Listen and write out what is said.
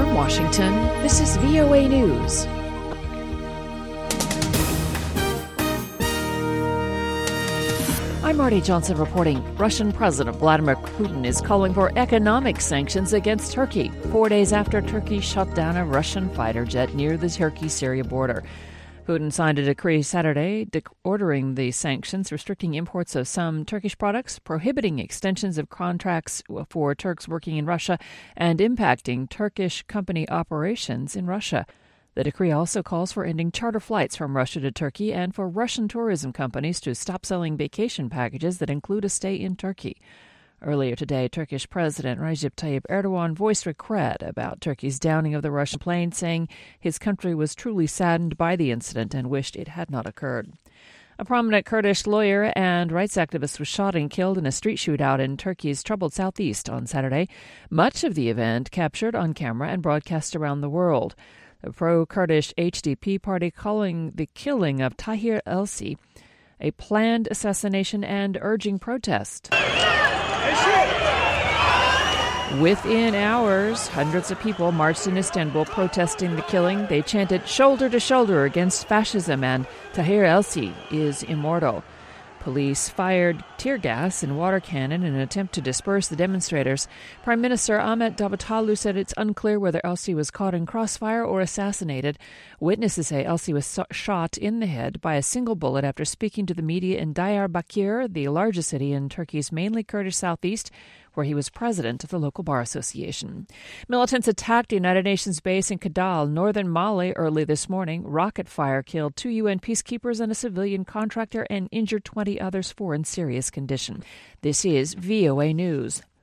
From Washington, this is VOA News. I'm Marty Johnson reporting. Russian President Vladimir Putin is calling for economic sanctions against Turkey 4 days after Turkey shot down a Russian fighter jet near the Turkey-Syria border. Putin signed a decree Saturday ordering the sanctions, restricting imports of some Turkish products, prohibiting extensions of contracts for Turks working in Russia, and impacting Turkish company operations in Russia. The decree also calls for ending charter flights from Russia to Turkey and for Russian tourism companies to stop selling vacation packages that include a stay in Turkey. Earlier today, Turkish President Recep Tayyip Erdogan voiced regret about Turkey's downing of the Russian plane, saying his country was truly saddened by the incident and wished it had not occurred. A prominent Kurdish lawyer and rights activist was shot and killed in a street shootout in Turkey's troubled southeast on Saturday. Much of the event captured on camera and broadcast around the world. The pro-Kurdish HDP party calling the killing of Tahir Elsi a planned assassination and urging protest. Within hours, hundreds of people marched in Istanbul protesting the killing. They chanted shoulder to shoulder against fascism and Tahir Elsi is immortal. Police fired tear gas and water cannon in an attempt to disperse the demonstrators. Prime Minister Ahmet Davutoglu said it's unclear whether Elsi was caught in crossfire or assassinated. Witnesses say Elsi was shot in the head by a single bullet after speaking to the media in Diyarbakir, the largest city in Turkey's mainly Kurdish southeast, where he was president of the local bar association. Militants attacked a United Nations base in Kidal, northern Mali, early this morning. Rocket fire killed 2 UN peacekeepers and a civilian contractor and injured 20 others, 4 in serious condition. This is VOA News.